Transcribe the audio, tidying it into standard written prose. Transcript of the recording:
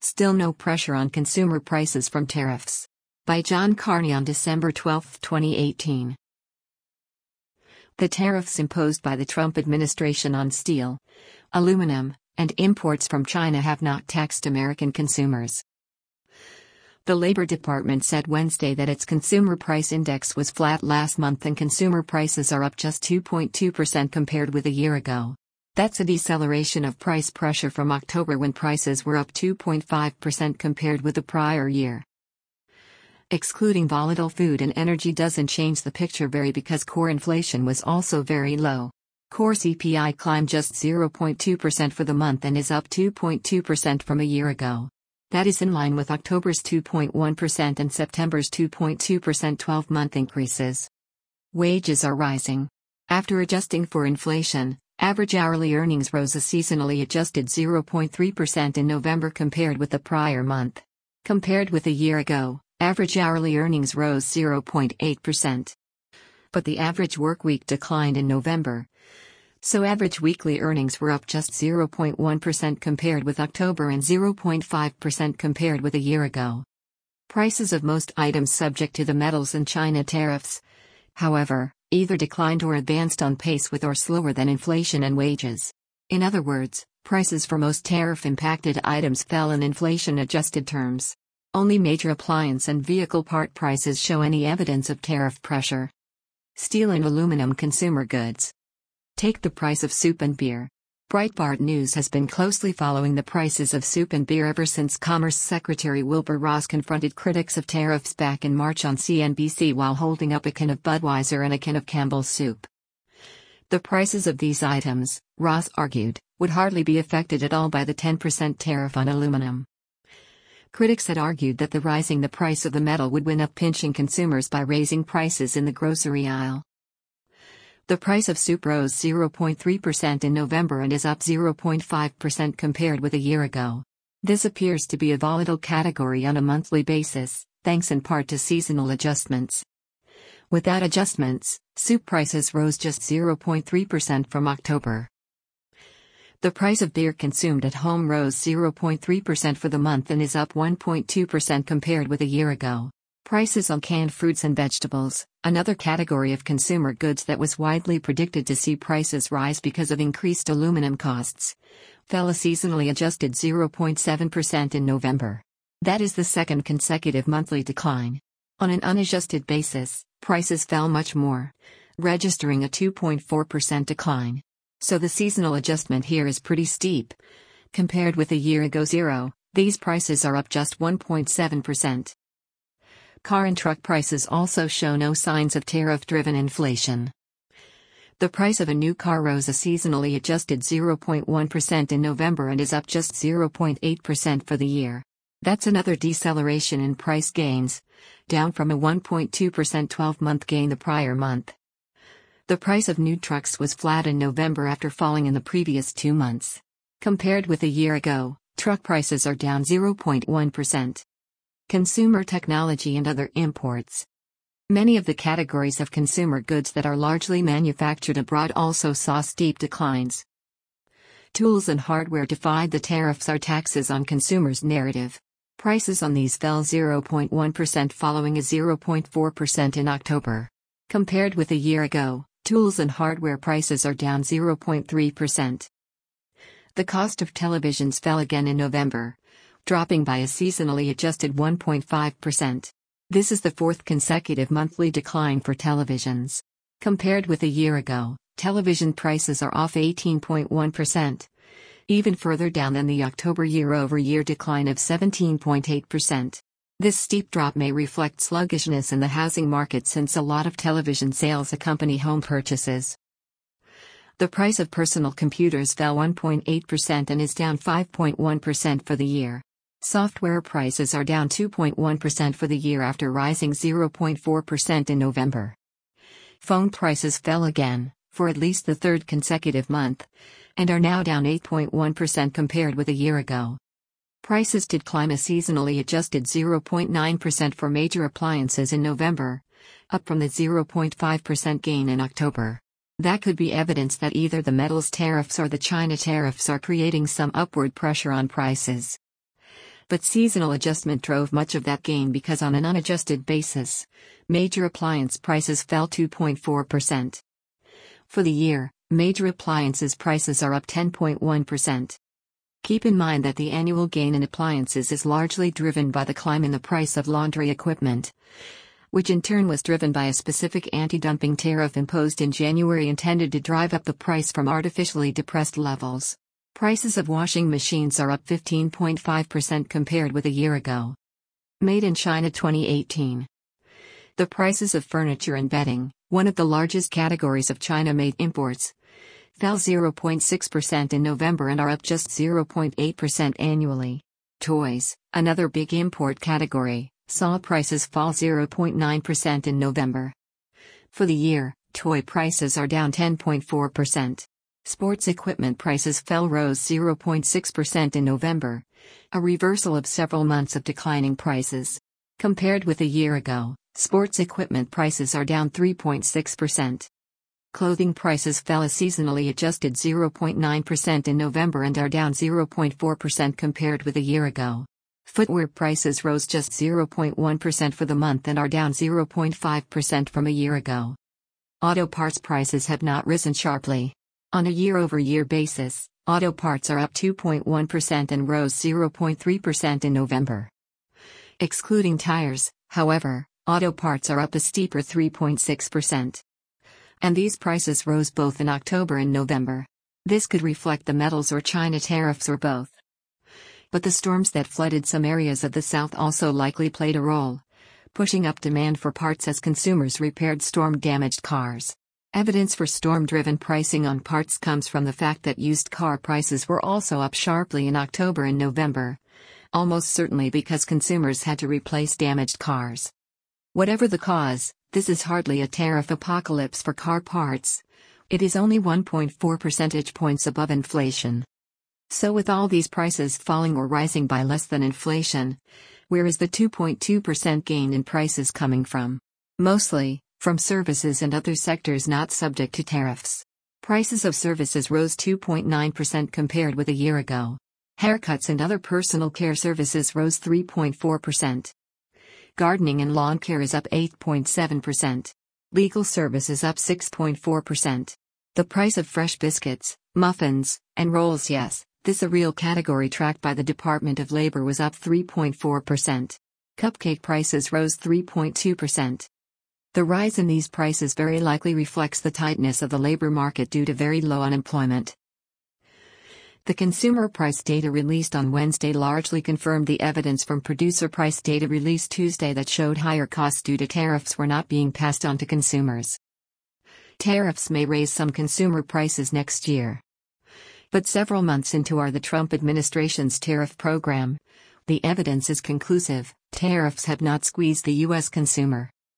Still no pressure on consumer prices from tariffs. By John Carney on December 12, 2018. The tariffs imposed by the Trump administration on steel, aluminum, and imports from China have not taxed American consumers. The Labor Department said Wednesday that its consumer price index was flat last month and consumer prices are up just 2.2% compared with a year ago. That's a deceleration of price pressure from October when prices were up 2.5% compared with the prior year. Excluding volatile food and energy doesn't change the picture very because core inflation was also very low. Core CPI climbed just 0.2% for the month and is up 2.2% from a year ago. That is in line with October's 2.1% and September's 2.2% 12-month increases. Wages are rising. After adjusting for inflation, average hourly earnings rose a seasonally adjusted 0.3% in November compared with the prior month. Compared with a year ago, average hourly earnings rose 0.8%. But the average workweek declined in November. So average weekly earnings were up just 0.1% compared with October and 0.5% compared with a year ago. Prices of most items subject to the metals and China tariffs, however, either declined or advanced on pace with or slower than inflation and wages. In other words, prices for most tariff-impacted items fell in inflation-adjusted terms. Only major appliance and vehicle part prices show any evidence of tariff pressure. Steel and aluminum consumer goods. Take the price of soup and beer. Breitbart News has been closely following the prices of soup and beer ever since Commerce Secretary Wilbur Ross confronted critics of tariffs back in March on CNBC while holding up a can of Budweiser and a can of Campbell's soup. The prices of these items, Ross argued, would hardly be affected at all by the 10% tariff on aluminum. Critics had argued that rising the price of the metal would wind up pinching consumers by raising prices in the grocery aisle. The price of soup rose 0.3% in November and is up 0.5% compared with a year ago. This appears to be a volatile category on a monthly basis, thanks in part to seasonal adjustments. Without adjustments, soup prices rose just 0.3% from October. The price of beer consumed at home rose 0.3% for the month and is up 1.2% compared with a year ago. Prices on canned fruits and vegetables, another category of consumer goods that was widely predicted to see prices rise because of increased aluminum costs, fell a seasonally adjusted 0.7% in November. That is the second consecutive monthly decline. On an unadjusted basis, prices fell much more, registering a 2.4% decline. So the seasonal adjustment here is pretty steep. Compared with a year ago, these prices are up just 1.7%. Car and truck prices also show no signs of tariff-driven inflation. The price of a new car rose a seasonally adjusted 0.1% in November and is up just 0.8% for the year. That's another deceleration in price gains, down from a 1.2% 12-month gain the prior month. The price of new trucks was flat in November after falling in the previous 2 months. Compared with a year ago, truck prices are down 0.1%. Consumer technology and other imports. Many of the categories of consumer goods that are largely manufactured abroad also saw steep declines. Tools and hardware defied the tariffs or taxes on consumers narrative. Prices on these fell 0.1% following a 0.4% in October. Compared with a year ago, tools and hardware prices are down 0.3%. The cost of televisions fell again in November, dropping by a seasonally adjusted 1.5%. This is the fourth consecutive monthly decline for televisions. Compared with a year ago, television prices are off 18.1%, even further down than the October year-over-year decline of 17.8%. This steep drop may reflect sluggishness in the housing market since a lot of television sales accompany home purchases. The price of personal computers fell 1.8% and is down 5.1% for the year. Software prices are down 2.1% for the year after rising 0.4% in November. Phone prices fell again, for at least the third consecutive month, and are now down 8.1% compared with a year ago. Prices did climb a seasonally adjusted 0.9% for major appliances in November, up from the 0.5% gain in October. That could be evidence that either the metals tariffs or the China tariffs are creating some upward pressure on prices. But seasonal adjustment drove much of that gain because on an unadjusted basis, major appliance prices fell 2.4%. For the year, major appliances prices are up 10.1%. Keep in mind that the annual gain in appliances is largely driven by the climb in the price of laundry equipment, which in turn was driven by a specific anti-dumping tariff imposed in January intended to drive up the price from artificially depressed levels. Prices of washing machines are up 15.5% compared with a year ago. Made in China 2018. The prices of furniture and bedding, one of the largest categories of China-made imports, fell 0.6% in November and are up just 0.8% annually. Toys, another big import category, saw prices fall 0.9% in November. For the year, toy prices are down 10.4%. Sports equipment prices rose 0.6% in November, a reversal of several months of declining prices. Compared with a year ago, sports equipment prices are down 3.6%. Clothing prices fell a seasonally adjusted 0.9% in November and are down 0.4% compared with a year ago. Footwear prices rose just 0.1% for the month and are down 0.5% from a year ago. Auto parts prices have not risen sharply. On a year-over-year basis, auto parts are up 2.1% and rose 0.3% in November. Excluding tires, however, auto parts are up a steeper 3.6%. And these prices rose both in October and November. This could reflect the metals or China tariffs or both. But the storms that flooded some areas of the South also likely played a role, pushing up demand for parts as consumers repaired storm-damaged cars. Evidence for storm-driven pricing on parts comes from the fact that used car prices were also up sharply in October and November, almost certainly because consumers had to replace damaged cars. Whatever the cause, this is hardly a tariff apocalypse for car parts. It is only 1.4 percentage points above inflation. So with all these prices falling or rising by less than inflation, where is the 2.2% gain in prices coming from? Mostly from services and other sectors not subject to tariffs. Prices of services rose 2.9% compared with a year ago. Haircuts and other personal care services rose 3.4%. Gardening and lawn care is up 8.7%. Legal services up 6.4%. The price of fresh biscuits, muffins, and rolls, yes, this a real category tracked by the Department of Labor, was up 3.4%. Cupcake prices rose 3.2%. The rise in these prices very likely reflects the tightness of the labor market due to very low unemployment. The consumer price data released on Wednesday largely confirmed the evidence from producer price data released Tuesday that showed higher costs due to tariffs were not being passed on to consumers. Tariffs may raise some consumer prices next year. But several months into the Trump administration's tariff program, the evidence is conclusive: tariffs have not squeezed the U.S. consumer.